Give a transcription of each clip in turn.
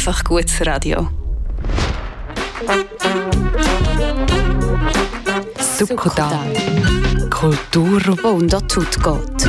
Einfach gutes Radio. Succodan. Kultur, die unter tut geht.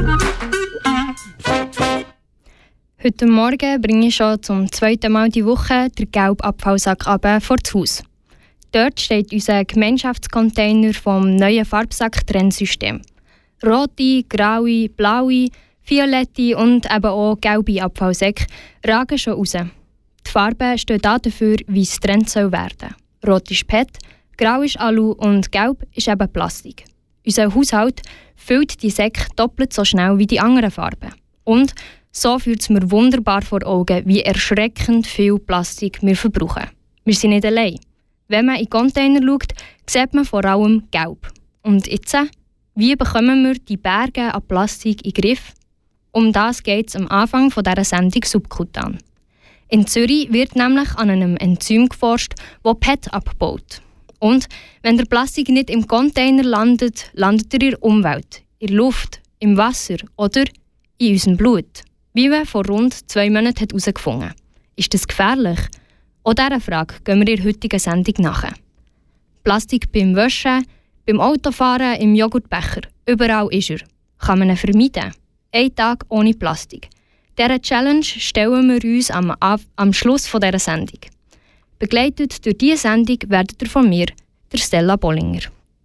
Heute Morgen bringe ich schon zum zweiten Mal die Woche den gelben Abfallsack vor das Haus. Dort steht unser Gemeinschaftscontainer vom neuen Farbsack-Trennsystem. Rote, graue, blaue, violette und eben auch gelbe Abfallsäcke ragen schon raus. Die Farben stehen dafür, wie es Trend soll werden. Rot ist PET, grau ist Alu und gelb ist eben Plastik. Unser Haushalt füllt die Säcke doppelt so schnell wie die anderen Farben. Und so führt es mir wunderbar vor Augen, wie erschreckend viel Plastik wir verbrauchen. Wir sind nicht allein. Wenn man in Container schaut, sieht man vor allem Gelb. Und jetzt, wie bekommen wir die Berge an Plastik in den Griff? Um das geht es am Anfang dieser Sendung Succodan. In Zürich wird nämlich an einem Enzym geforscht, das PET abbaut. Und wenn der Plastik nicht im Container landet, landet er in der Umwelt, in der Luft, im Wasser oder in unserem Blut. Wie man vor rund 2 Monaten herausgefunden hat. Ist das gefährlich? Auch dieser Frage gehen wir in der heutigen Sendung nach. Plastik beim Waschen, beim Autofahren, im Joghurtbecher. Überall ist er. Kann man ihn vermeiden? Ein Tag ohne Plastik. Dieser Challenge stellen wir uns am Schluss dieser Sendung. Begleitet durch diese Sendung werdet ihr von mir, der Stella Bollinger.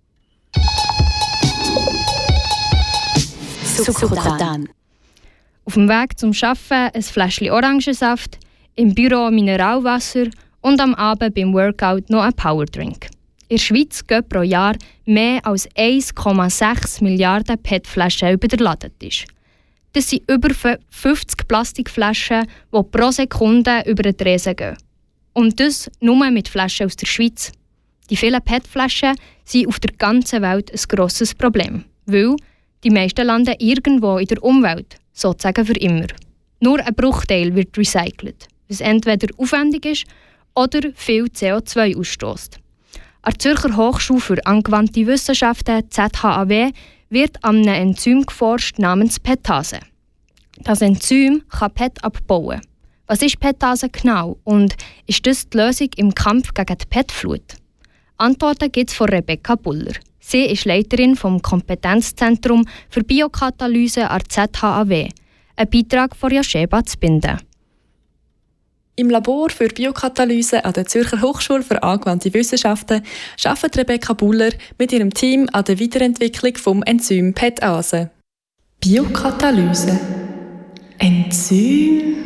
Succodan. Auf dem Weg zum Arbeiten ein Fläschchen Orangensaft, im Büro Mineralwasser und am Abend beim Workout noch ein Powerdrink. In der Schweiz gehen pro Jahr mehr als 1,6 Milliarden PET-Flaschen über den Ladentisch. Das sind über 50 Plastikflaschen, die pro Sekunde über den Tresen gehen. Und das nur mit Flaschen aus der Schweiz. Die vielen PET-Flaschen sind auf der ganzen Welt ein grosses Problem, weil die meisten landen irgendwo in der Umwelt, sozusagen für immer. Nur ein Bruchteil wird recycelt, was entweder aufwendig ist oder viel CO2 ausstößt. An der Zürcher Hochschule für angewandte Wissenschaften ZHAW wird an einem Enzym geforscht namens PETase. Das Enzym kann PET abbauen. Was ist PETase genau und ist das die Lösung im Kampf gegen die PET-Flut? Antworten gibt es von Rebecca Buller. Sie ist Leiterin vom Kompetenzzentrum für Biokatalyse an der ZHAW. Ein Beitrag von Josheba Zbinden. Im Labor für Biokatalyse an der Zürcher Hochschule für angewandte Wissenschaften arbeitet Rebecca Buller mit ihrem Team an der Weiterentwicklung des Enzym PETase. Biokatalyse. Enzym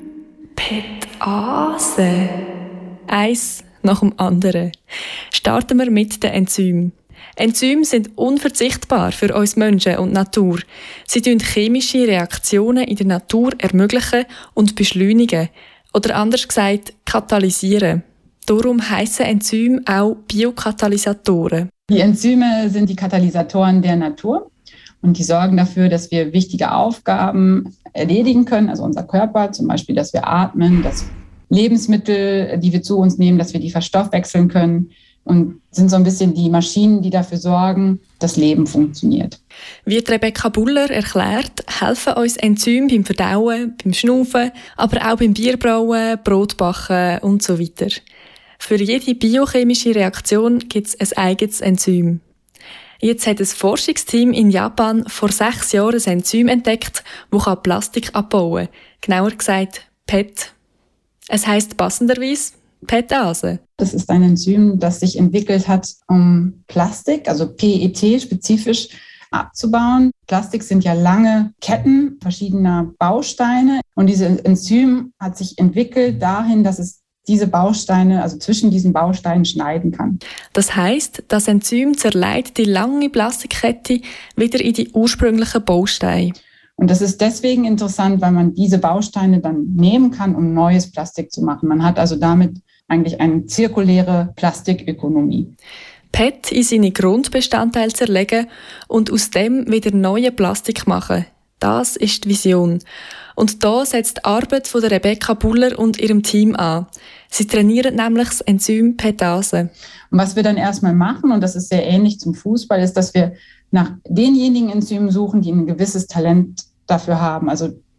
PETase. Eins nach dem anderen. Starten wir mit den Enzymen. Enzyme sind unverzichtbar für uns Menschen und die Natur. Sie ermöglichen chemische Reaktionen in der Natur ermöglichen und beschleunigen. Oder anders gesagt, katalysieren. Darum heissen Enzyme auch Biokatalysatoren. Die Enzyme sind die Katalysatoren der Natur und die sorgen dafür, dass wir wichtige Aufgaben erledigen können. Also unser Körper, zum Beispiel, dass wir atmen, dass Lebensmittel, die wir zu uns nehmen, dass wir die verstoffwechseln können. Und sind so ein bisschen die Maschinen, die dafür sorgen, dass Leben funktioniert. Wie Rebecca Buller erklärt, helfen uns Enzyme beim Verdauen, beim Schnaufen, aber auch beim Bierbrauen, Brotbacken und so weiter. Für jede biochemische Reaktion gibt es ein eigenes Enzym. Jetzt hat ein Forschungsteam in Japan vor 6 Jahren ein Enzym entdeckt, das Plastik abbauen kann. Genauer gesagt PET. Es heisst passenderweise PETase. Das ist ein Enzym, das sich entwickelt hat, um Plastik, also PET spezifisch, abzubauen. Plastik sind ja lange Ketten verschiedener Bausteine und dieses Enzym hat sich entwickelt dahin, dass es diese Bausteine, also zwischen diesen Bausteinen schneiden kann. Das heisst, das Enzym zerlegt die lange Plastikkette wieder in die ursprünglichen Bausteine. Und das ist deswegen interessant, weil man diese Bausteine dann nehmen kann, um neues Plastik zu machen. Man hat also damit eigentlich eine zirkuläre Plastikökonomie. PET in seine Grundbestandteile zerlegen und aus dem wieder neue Plastik machen. Das ist die Vision. Und da setzt die Arbeit von Rebecca Buller und ihrem Team an. Sie trainieren nämlich das Enzym PETase. Und was wir dann erstmal machen, und das ist sehr ähnlich zum Fußball, ist, dass wir nach denjenigen Enzymen suchen, die ein gewisses Talent dafür haben. Also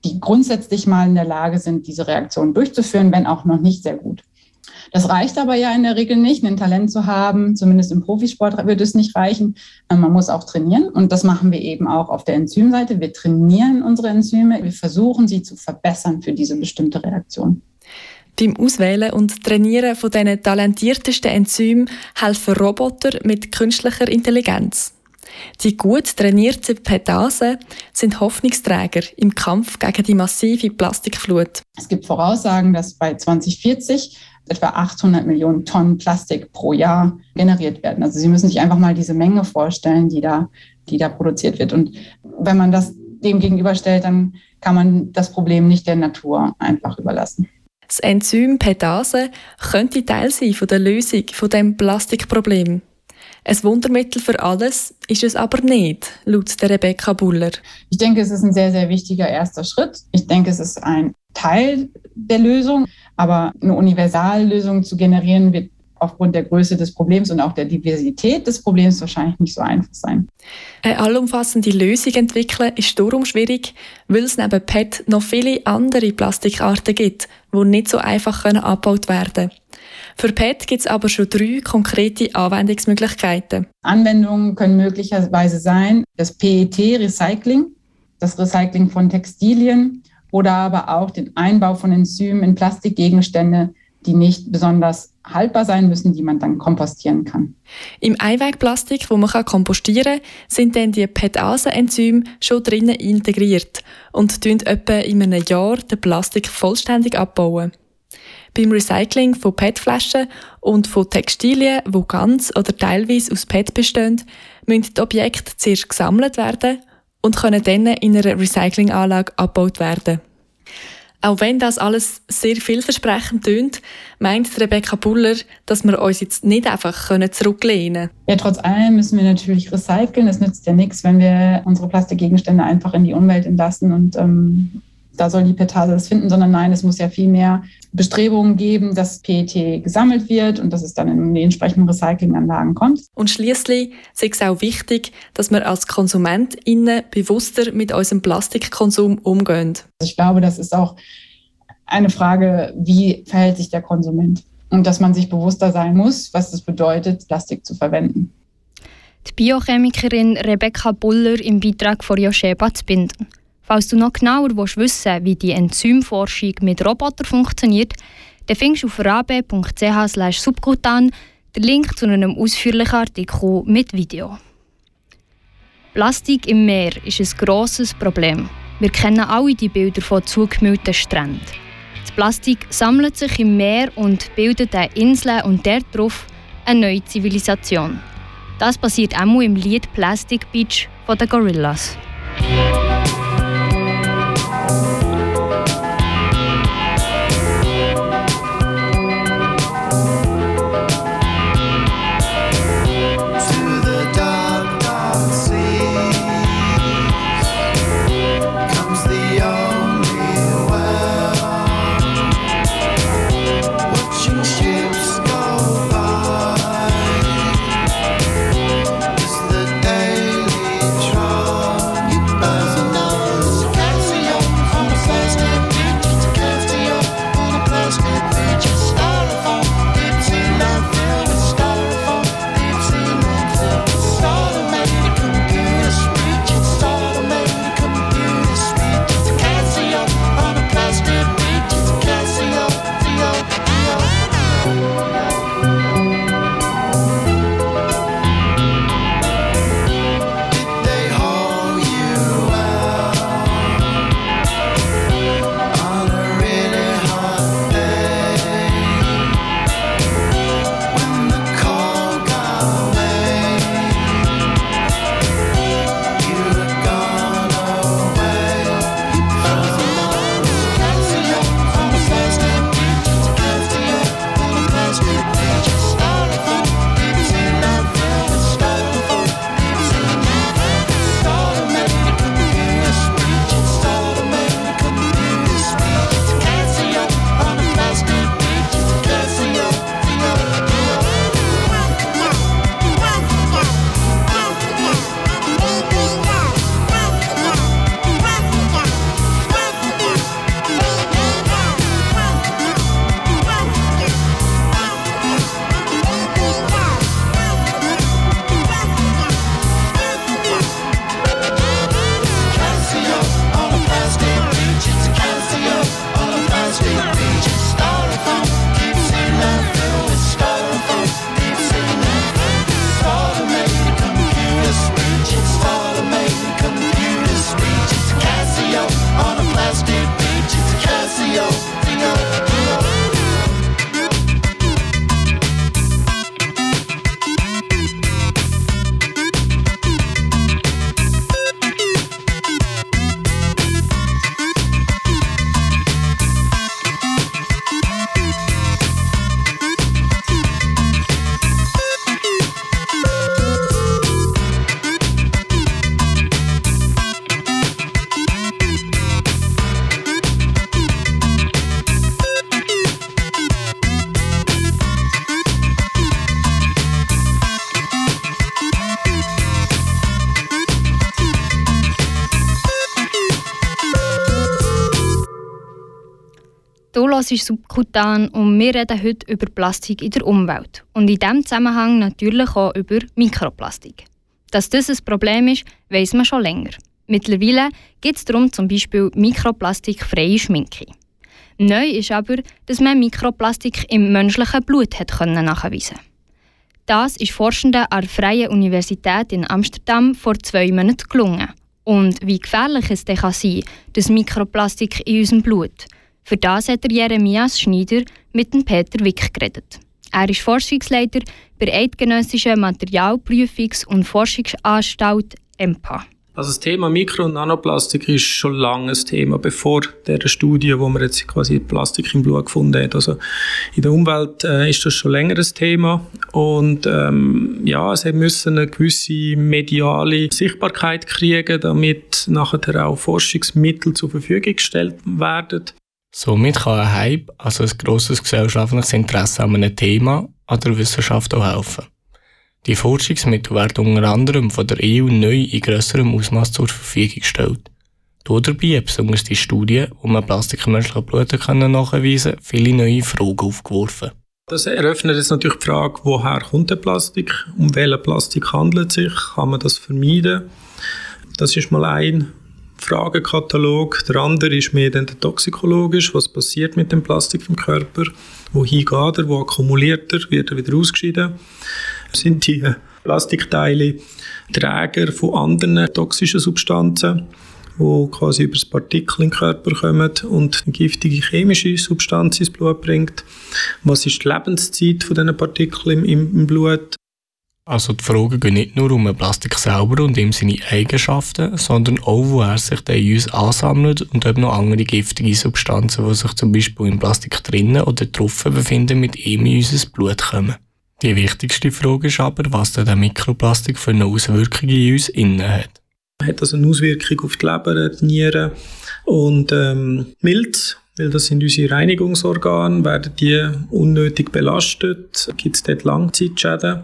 die grundsätzlich mal in der Lage sind, diese Reaktion durchzuführen, wenn auch noch nicht sehr gut. Das reicht aber ja in der Regel nicht, ein Talent zu haben. Zumindest im Profisport wird es nicht reichen. Man muss auch trainieren und das machen wir eben auch auf der Enzymseite. Wir trainieren unsere Enzyme, wir versuchen sie zu verbessern für diese bestimmte Reaktion. Beim Auswählen und Trainieren von diesen talentiertesten Enzymen helfen Roboter mit künstlicher Intelligenz. Die gut trainierten PETasen sind Hoffnungsträger im Kampf gegen die massive Plastikflut. Es gibt Voraussagen, dass bei 2040 etwa 800 Millionen Tonnen Plastik pro Jahr generiert werden. Also Sie müssen sich einfach mal diese Menge vorstellen, die da produziert wird. Und wenn man das dem gegenüberstellt, dann kann man das Problem nicht der Natur einfach überlassen. Das Enzym PETase könnte Teil sein von der Lösung von diesem Plastikproblem. Ein Wundermittel für alles ist es aber nicht, laut der Rebecca Buller. Ich denke, es ist ein sehr, sehr wichtiger erster Schritt. Ich denke, es ist ein Teil der Lösung, aber eine Universallösung zu generieren, wird aufgrund der Größe des Problems und auch der Diversität des Problems wahrscheinlich nicht so einfach sein. Eine allumfassende Lösung entwickeln ist darum schwierig, weil es neben PET noch viele andere Plastikarten gibt, die nicht so einfach abgebaut werden können. Für PET gibt es aber schon 3 konkrete Anwendungsmöglichkeiten. Anwendungen können möglicherweise sein, das PET-Recycling, das Recycling von Textilien oder aber auch den Einbau von Enzymen in Plastikgegenstände, die nicht besonders haltbar sein müssen, die man dann kompostieren kann. Im Einwegplastik, das man kompostieren kann, sind dann die PETase-Enzyme schon drinnen integriert und etwa in einem Jahr den Plastik vollständig abbauen. Beim Recycling von PET-Flaschen und von Textilien, die ganz oder teilweise aus PET bestehen, müssen die Objekte zuerst gesammelt werden und können dann in einer Recyclinganlage abgebaut werden. Auch wenn das alles sehr vielversprechend tönt, meint Rebecca Buller, dass wir uns jetzt nicht einfach zurücklehnen können. Ja, trotz allem müssen wir natürlich recyceln. Es nützt ja nichts, wenn wir unsere Plastikgegenstände einfach in die Umwelt entlassen und da soll die PETase das finden, sondern nein, es muss ja viel mehr Bestrebungen geben, dass PET gesammelt wird und dass es dann in die entsprechenden Recyclinganlagen kommt. Und schliesslich ist es auch wichtig, dass wir als KonsumentInnen bewusster mit unserem Plastikkonsum umgehen. Ich glaube, das ist auch eine Frage, wie verhält sich der Konsument? Und dass man sich bewusster sein muss, was es bedeutet, Plastik zu verwenden. Die Biochemikerin Rebecca Buller im Beitrag von Josheba Zbinden. Falls du noch genauer wissen willst, wie die Enzymforschung mit Robotern funktioniert, dann findest du auf rabe.ch/subkutan den Link zu einem ausführlichen Artikel mit Video. Plastik im Meer ist ein grosses Problem. Wir kennen alle die Bilder von zugemüllten Stränden. Das Plastik sammelt sich im Meer und bildet eine Insel und dort drauf eine neue Zivilisation. Das passiert auch im Lied «Plastic Beach» von den Gorillaz. Du hörst Subkutan und wir reden heute über Plastik in der Umwelt. Und in diesem Zusammenhang natürlich auch über Mikroplastik. Dass das ein Problem ist, weiss man schon länger. Mittlerweile gibt es darum zum Beispiel mikroplastikfreie Schminke. Neu ist aber, dass man Mikroplastik im menschlichen Blut nachweisen konnte. Das ist Forschenden an der Freien Universität in Amsterdam vor 2 Monaten gelungen. Und wie gefährlich es denn sein kann, das Mikroplastik in unserem Blut. Für das hat Jeremias Schneider mit dem Peter Wick geredet. Er ist Forschungsleiter bei der Eidgenössischen Materialprüfungs- und Forschungsanstalt EMPA. Also das Thema Mikro- und Nanoplastik ist schon lange ein Thema, bevor der Studie, wo man jetzt quasi Plastik im Blut gefunden hat. Also in der Umwelt ist das schon länger ein Thema und es müssen eine gewisse mediale Sichtbarkeit kriegen, damit nachher auch Forschungsmittel zur Verfügung gestellt werden. Somit kann ein Hype, also ein grosses gesellschaftliches Interesse an einem Thema, an der Wissenschaft auch helfen. Die Forschungsmittel werden unter anderem von der EU neu in grösserem Ausmaß zur Verfügung gestellt. Dabei hat besonders die Studie, wo man Plastik im menschlichen Blut nachweisen kann, viele neue Fragen aufgeworfen. Das eröffnet jetzt natürlich die Frage, woher kommt der Plastik? Um welchen Plastik handelt es sich? Kann man das vermeiden? Das ist mal ein Fragekatalog. Der andere ist mehr dann der toxikologisch. Was passiert mit dem Plastik im Körper? Wohin geht er? Wo akkumuliert er? Wird er wieder ausgeschieden? Sind die Plastikteile Träger von anderen toxischen Substanzen, die quasi über das Partikel in den Körper kommen und eine giftige chemische Substanz ins Blut bringt? Was ist die Lebenszeit von diesen Partikeln im Blut? Also die Fragen gehen nicht nur um den Plastik selber und ihm seine Eigenschaften, sondern auch, wo er sich in uns ansammelt und ob noch andere giftige Substanzen, die sich zum Beispiel im Plastik drinnen oder drauf befinden, mit ihm in unser Blut kommen. Die wichtigste Frage ist aber, was denn der Mikroplastik für eine Auswirkung in uns innen hat. Hat also eine Auswirkung auf die Leber, die Nieren und Milz, weil das sind unsere Reinigungsorgane, werden die unnötig belastet, gibt es dort Langzeitschäden.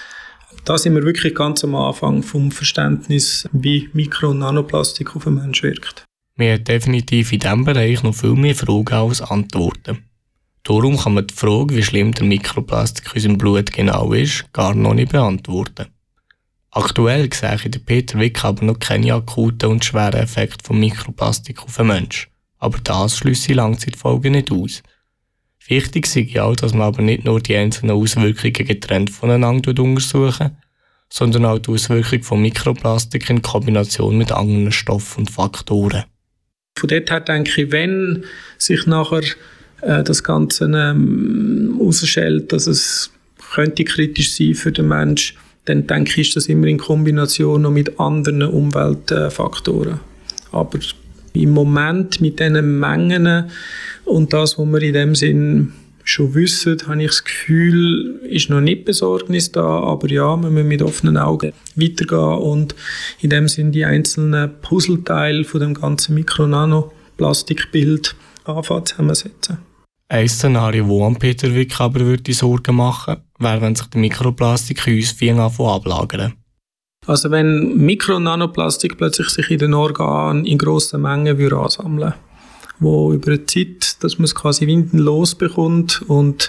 Da sind wir wirklich ganz am Anfang vom Verständnis, wie Mikro- und Nanoplastik auf den Menschen wirkt. Wir haben definitiv in diesem Bereich noch viel mehr Fragen als Antworten. Darum kann man die Frage, wie schlimm der Mikroplastik in unserem Blut genau ist, gar noch nicht beantworten. Aktuell sehe ich in Peter Wick aber noch keine akuten und schweren Effekte von Mikroplastik auf den Menschen. Aber das schließt die Langzeitfolgen nicht aus. Wichtig ist ja auch, dass man aber nicht nur die einzelnen Auswirkungen getrennt voneinander untersuchen, sondern auch die Auswirkung von Mikroplastik in Kombination mit anderen Stoffen und Faktoren. Von dort her denke ich, wenn sich nachher das Ganze herausstellt, dass es könnte kritisch sein für den Menschen, dann denke ich, ist das immer in Kombination noch mit anderen Umweltfaktoren. Aber im Moment mit diesen Mengen und das, was wir in dem Sinn schon wissen, habe ich das Gefühl, ist noch nicht Besorgnis da, aber ja, wir müssen mit offenen Augen weitergehen und in dem Sinn die einzelnen Puzzleteile von dem ganzen Mikro-Nano-Plastikbild anfangen zusammensetzen. Ein Szenario, das an Peter Wick aber Sorgen machen würde, wäre, wenn sich der Mikroplastik in uns ablagern. Also wenn Mikro- und Nanoplastik plötzlich sich in den Organen in grossen Mengen ansammeln würde, wo über die Zeit, dass man es quasi windenlos bekommt und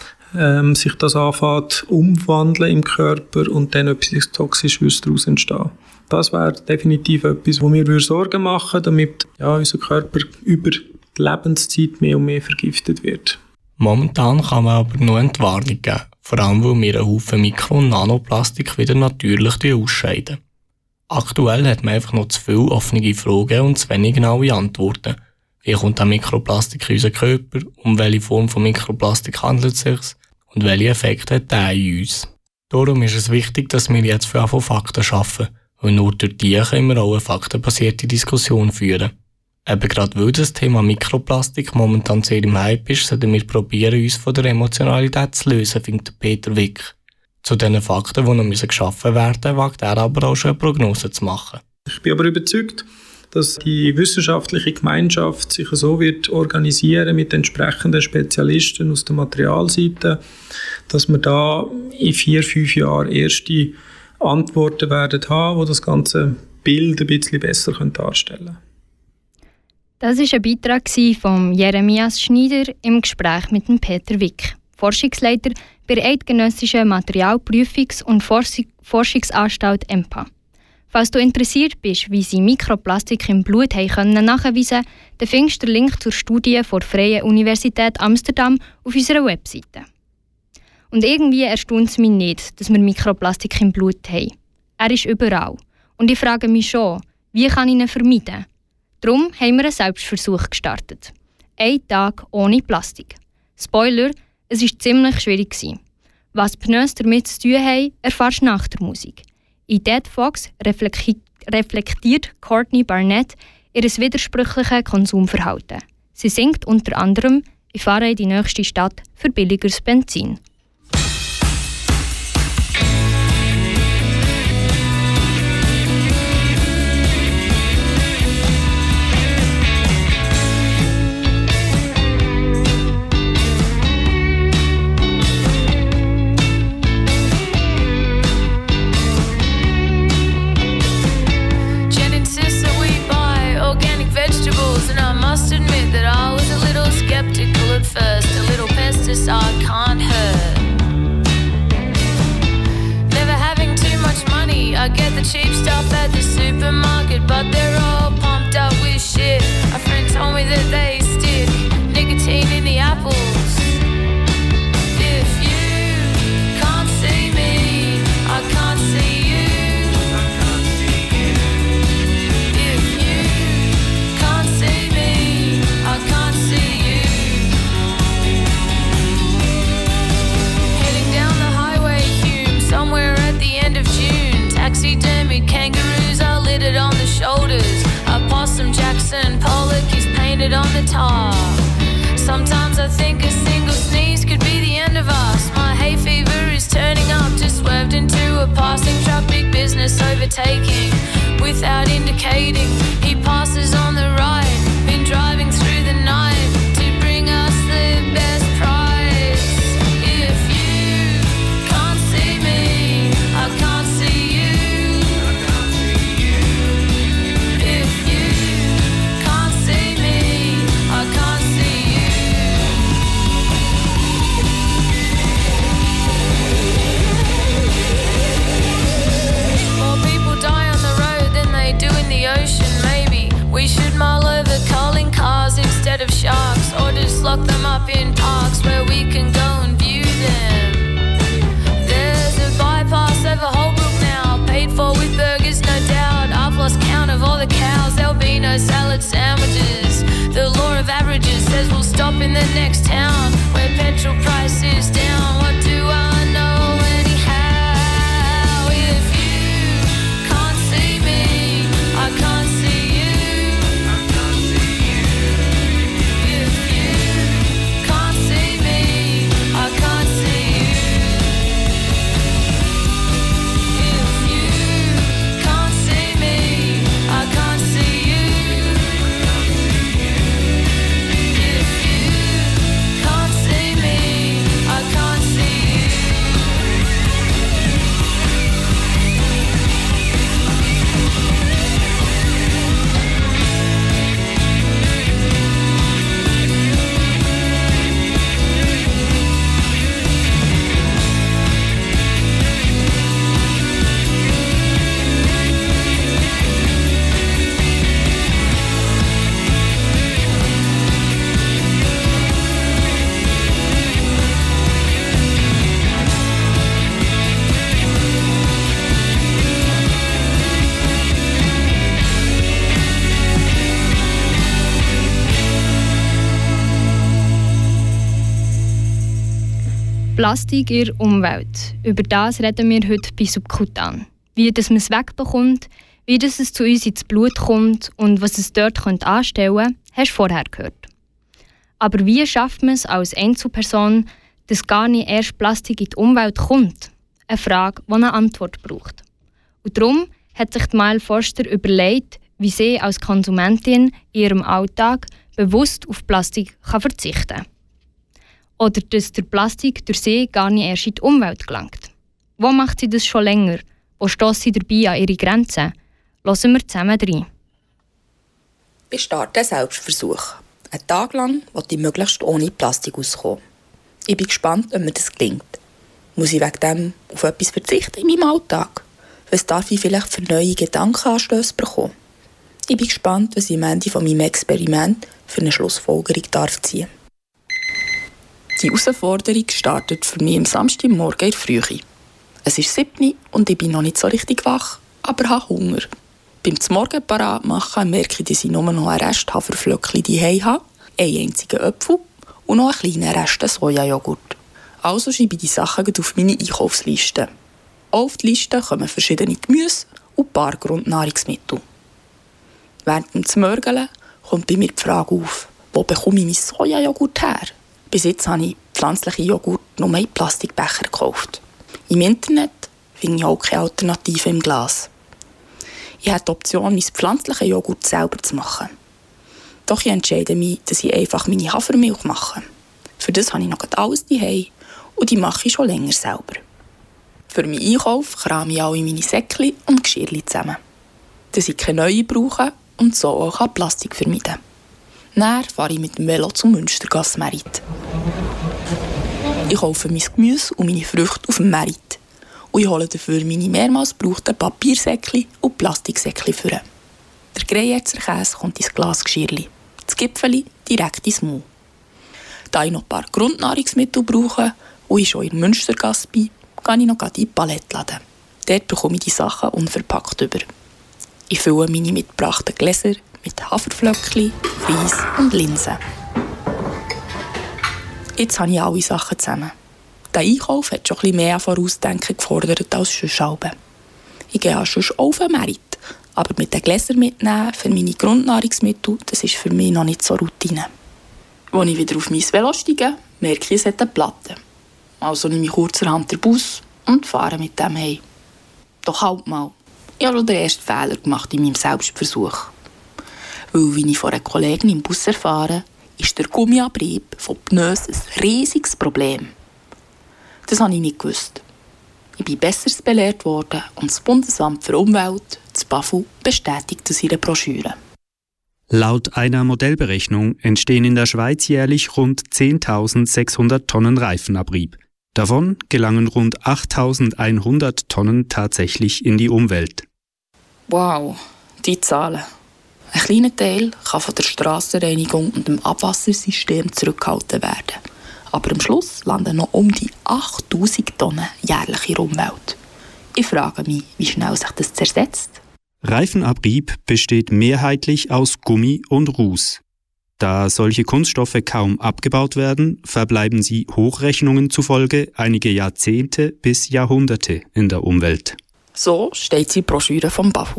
sich das anfängt umwandeln im Körper und dann etwas Toxisches daraus entstehen. Das wäre definitiv etwas, wo mir Sorgen machen, damit unser Körper über die Lebenszeit mehr und mehr vergiftet wird. Momentan kann man aber nur eine Warnung geben, vor allem weil wir einen Haufen Mikro- und Nanoplastik wieder natürlich ausscheiden. Aktuell hat man einfach noch zu viele offene Fragen und zu wenig genaue Antworten. Wie kommt der Mikroplastik in unseren Körper, um welche Form von Mikroplastik handelt es sich und welche Effekte hat der in uns. Darum ist es wichtig, dass wir jetzt für Fakten schaffen, weil nur durch die können wir auch eine faktenbasierte Diskussion führen. Eben gerade weil das Thema Mikroplastik momentan sehr im Hype ist, sollten wir probieren, uns von der Emotionalität zu lösen, findet Peter Wick. Zu diesen Fakten, die noch geschaffen werden, wagt er aber auch schon eine Prognose zu machen. Ich bin aber überzeugt, dass die wissenschaftliche Gemeinschaft sich so wird organisieren mit entsprechenden Spezialisten aus der Materialseite, dass wir da in 4-5 Jahren erste Antworten werden haben, die das ganze Bild ein bisschen besser darstellen können. Das war ein Beitrag von Jeremias Schneider im Gespräch mit dem Peter Wick, Forschungsleiter bei der Eidgenössischen Materialprüfungs- und Forschungsanstalt EMPA. Falls du interessiert bist, wie sie Mikroplastik im Blut nachweisen können, dann findest du den Link zur Studie der Freien Universität Amsterdam auf unserer Webseite. Und irgendwie erstaunt es mich nicht, dass wir Mikroplastik im Blut haben. Er ist überall. Und ich frage mich schon, wie kann ich ihn vermeiden? Darum haben wir einen Selbstversuch gestartet. 1 Tag ohne Plastik. Spoiler, es war ziemlich schwierig. Was die Pneus damit zu tun haben, erfährst du nach der Musik. In Dead Fox reflektiert Courtney Barnett ihr widersprüchliches Konsumverhalten. Sie singt unter anderem: «Ich fahre in die nächste Stadt für billigeres Benzin.» And I must admit that I was a little skeptical at first. A little pesticide can't hurt. Never having too much money, I get the cheap stuff at the supermarket, but they're all pumped up with shit. A friend told me that they stick nicotine in the apples. If you can't see me, I can't see you. I can't see you. Heading down the highway, Hume, somewhere at the end of June. Taxidermied kangaroos are littered on the shoulders. A possum Jackson Pollock is painted on the top. Sometimes I think a single sneeze could be the end of us. My hay fever is turning up, just swerved into a passing truck. Big business overtaking without indicating. He passes on the right, been driving through the night to bring us the best price. If you can't see me, I can't see you. If you can't see me, I can't see you. More people die on the road than they do in the ocean. Maybe we should mull over culling cars instead of sharks, or just lock them up in parks where we can go and view them. There's a bypass over Holbrook now, paid for with burgers, no doubt. I've lost count of all the cows, there'll be no salad sandwiches. The law of averages says we'll stop in the next town where petrol price is down. What do I know anyhow? If you can't see me, I can't see you. Plastik in der Umwelt. Über das reden wir heute bei Subkutan. Wie dass man es wegbekommt, wie dass es zu uns ins Blut kommt und was es dort anstellen könnte, hast du vorher gehört. Aber wie schafft man es als Einzelperson, dass gar nicht erst Plastik in die Umwelt kommt? Eine Frage, die eine Antwort braucht. Und darum hat sich die Mael Forster überlegt, wie sie als Konsumentin in ihrem Alltag bewusst auf Plastik verzichten kann. Oder dass der Plastik durch sie gar nicht erst in die Umwelt gelangt. Wo macht sie das schon länger? Wo stösst sie dabei an ihre Grenzen? Hören wir zusammen rein. Ich starte einen Selbstversuch. Einen Tag lang wollte ich möglichst ohne Plastik auskommen. Ich bin gespannt, ob mir das gelingt. Muss ich wegen dem auf etwas verzichten in meinem Alltag? Was darf ich vielleicht für neue Gedankenanstöße bekommen? Ich bin gespannt, was ich am Ende von meinem Experiment für eine Schlussfolgerung darf ziehen. Die Herausforderung startet für mich am Samstagmorgen in der Frühe. Es ist 7 Uhr und ich bin noch nicht so richtig wach, aber habe Hunger. Beim Zmorgen parat machen merke ich, dass ich nur noch einen Rest Haferflöckchen daheim habe, einen einzigen Apfel und noch einen kleinen Rest Sojajoghurt. Also schreibe ich die Sachen auf meine Einkaufsliste. Auch auf die Liste kommen verschiedene Gemüse und ein paar Grundnahrungsmittel. Während dem Zmörgeln kommt bei mir die Frage auf, wo bekomme ich mein Sojajoghurt her? Bis jetzt habe ich pflanzliche Joghurt nur in Plastikbecher gekauft. Im Internet finde ich auch keine Alternative im Glas. Ich habe die Option, mein pflanzlichen Joghurt selber zu machen. Doch ich entscheide mich, dass ich einfach meine Hafermilch mache. Für das habe ich noch alles daheim und die mache ich schon länger selber. Für meinen Einkauf krame ich alle meine Säckchen und Geschirrchen zusammen, dass ich keine neue brauche und so auch Plastik vermeiden kann. Dann fahre ich mit dem Velo zum Münstergasse-Markt. Ich kaufe mein Gemüse und meine Früchte auf dem Markt. Und ich hole dafür meine mehrmals gebrauchten Papiersäckchen und Plastiksäckchen vor. Der Greyerzer Käse kommt ins Glasgeschirrchen, das Gipfeli direkt ins Maul. Da ich noch ein paar Grundnahrungsmittel brauche und ich schon in der Münstergasse bin, gehe ich noch in die Palettladen. Dort bekomme ich die Sachen unverpackt über. Ich fülle meine mitgebrachten Gläser mit Haferflöckchen, Reis und Linsen. Jetzt habe ich alle Sachen zusammen. Der Einkauf hat schon ein bisschen mehr Vorausdenken gefordert als sonst. Ich gehe auch sonst auf den Markt, aber mit den Gläsern mitnehmen für meine Grundnahrungsmittel, das ist für mich noch nicht so Routine. Als ich wieder auf mein Velo steige, merke ich, es hat eine Platte. Also nehme ich kurzerhand den Bus und fahre mit dem heim. Doch halt mal, ich habe den ersten Fehler gemacht in meinem Selbstversuch. Weil, wie ich von einer Kollegin im Bus erfahre, ist der Gummiabrieb von Pneus ein riesiges Problem. Das habe ich nicht gewusst. Ich bin besseres belehrt worden und das Bundesamt für Umwelt, das BAFU, bestätigt das in der Broschüre. Laut einer Modellberechnung entstehen in der Schweiz jährlich rund 10.600 Tonnen Reifenabrieb. Davon gelangen rund 8.100 Tonnen tatsächlich in die Umwelt. Wow, die Zahlen. Ein kleiner Teil kann von der Strassenreinigung und dem Abwassersystem zurückgehalten werden. Aber am Schluss landen noch um die 8.000 Tonnen jährlich in der Umwelt. Ich frage mich, wie schnell sich das zersetzt. Reifenabrieb besteht mehrheitlich aus Gummi und Ruß. Da solche Kunststoffe kaum abgebaut werden, verbleiben sie Hochrechnungen zufolge einige Jahrzehnte bis Jahrhunderte in der Umwelt. So steht es in der Broschüre vom BAFU.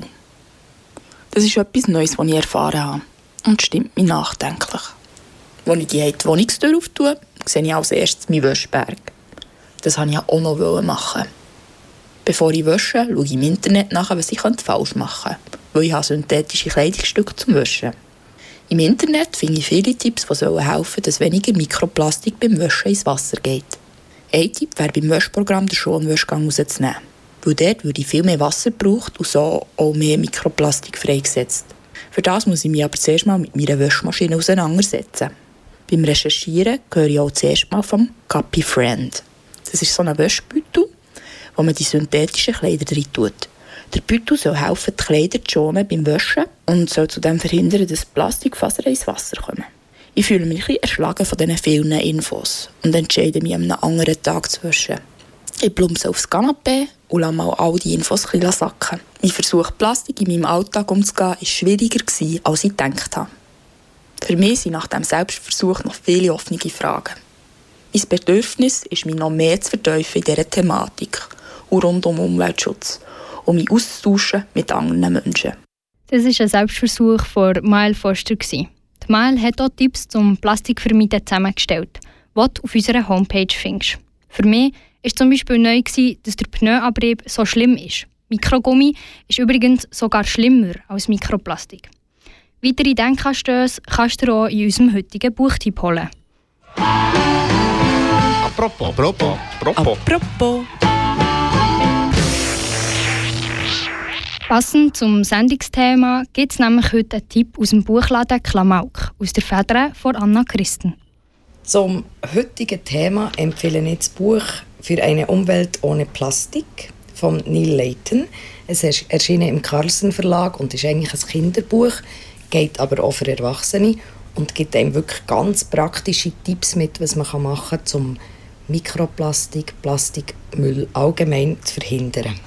Das ist etwas Neues, was ich erfahren habe und stimmt mich nachdenklich. Als ich die Wohnungstür auftue, sehe ich als erstes meinen Wäschberg. Das wollte ich auch noch machen. Bevor ich wasche, schaue ich im Internet nach, was ich falsch machen könnte, weil ich habe synthetische Kleidungsstücke zum Waschen. Im Internet finde ich viele Tipps, die helfen sollen, dass weniger Mikroplastik beim Waschen ins Wasser geht. Ein Tipp wäre beim Waschprogramm den Schonwaschgang rauszunehmen, weil dort würde viel mehr Wasser gebraucht und so auch mehr Mikroplastik freigesetzt. Für das muss ich mich aber zuerst mal mit meiner Waschmaschine auseinandersetzen. Beim Recherchieren höre ich auch zuerst mal vom Cappy Friend. Das ist so ein Waschbeutel, wo man die synthetischen Kleider drin tut. Der Beutel soll helfen, die Kleider zu schonen beim Waschen und soll zudem verhindern, dass Plastikfasern ins Wasser kommen. Ich fühle mich ein bisschen erschlagen von diesen vielen Infos und entscheide mich, an einem anderen Tag zu waschen. Ich plumpse aufs Kanapee und lasse mal all die Infos ein bisschen sacken. Mein Versuch, Plastik in meinem Alltag umzugehen, war schwieriger, als ich gedacht habe. Für mich sind nach diesem Selbstversuch noch viele offene Fragen. Mein Bedürfnis ist, mich noch mehr zu vertiefen in dieser Thematik und rund um Umweltschutz, um mich auszutauschen mit anderen Menschen. Das war ein Selbstversuch von Mael Foster. Die Mael hat auch Tipps zum Plastikvermeiden zusammengestellt, die du auf unserer Homepage findest. Für mich war zum Beispiel neu, dass der Pneuabrieb so schlimm ist. Mikrogummi ist übrigens sogar schlimmer als Mikroplastik. Weitere Denkanstöße kannst du auch in unserem heutigen Buchtipp holen. Apropos. Passend zum Sendungsthema gibt es nämlich heute einen Tipp aus dem Buchladen Klamauk aus der Feder von Anna Christen. Zum heutigen Thema empfehle ich das Buch «Für eine Umwelt ohne Plastik» von Neil Layton. Es ist erschienen im Carlsen Verlag und ist eigentlich ein Kinderbuch, geht aber auch für Erwachsene und gibt einem wirklich ganz praktische Tipps mit, was man machen kann, um Mikroplastik, Plastikmüll allgemein zu verhindern.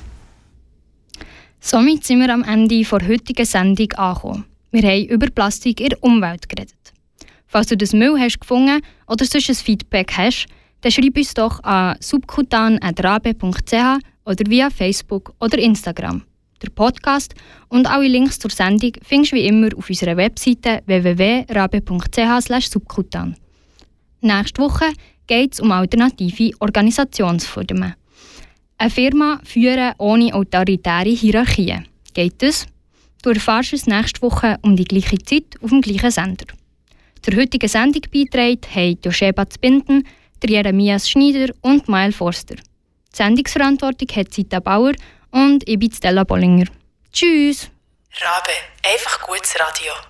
Somit sind wir am Ende der heutigen Sendung angekommen. Wir haben über Plastik in der Umwelt geredet. Falls du das Müll hast gefunden oder sonst ein Feedback hast, dann schreib uns doch an subkutan@rabe.ch oder via Facebook oder Instagram. Der Podcast und alle Links zur Sendung findest du wie immer auf unserer Webseite www.rabe.ch/subkutan. Nächste Woche geht es um alternative Organisationsformen. Eine Firma führen ohne autoritäre Hierarchien. Geht das? Du erfährst es nächste Woche um die gleiche Zeit auf dem gleichen Sender. Zur heutigen Sendung beigetragen haben Josheba Zbinden, Jeremias Schneider und Mael Forster. Die Sendungsverantwortung hat Zita Bauer und ich bin Stella Bollinger. Tschüss! Rabe, einfach gutes Radio.